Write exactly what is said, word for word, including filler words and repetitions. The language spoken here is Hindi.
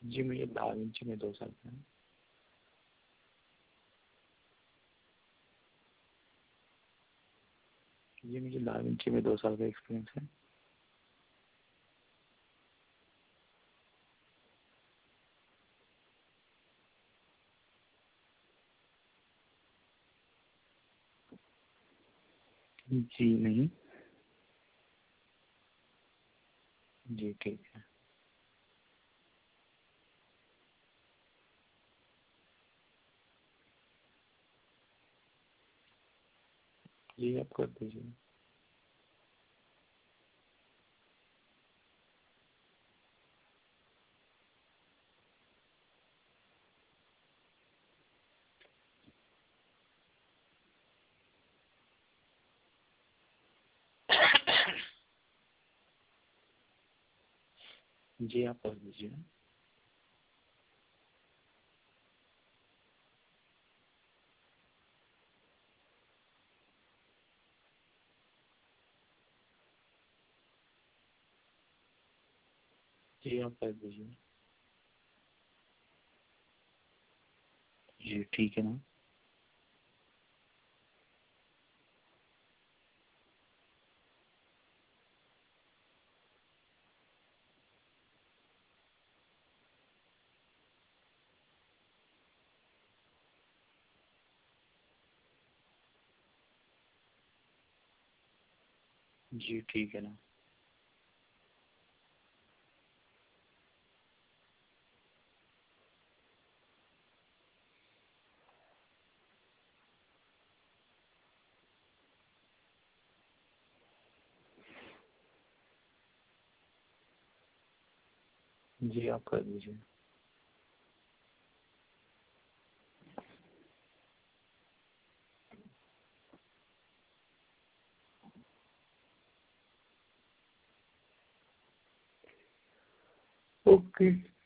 जी मुझे दा विंची में दो साल का है। जी मुझे दा विंची में दो साल का एक्सपीरियंस है। जी नहीं। जी ठीक है। जी आप कर दीजिए। जी आप कर दीजिए। जी आप कर दीजिए। जी ठीक है ना। जी ठीक है ना। जी आप कर दीजिए। ओके।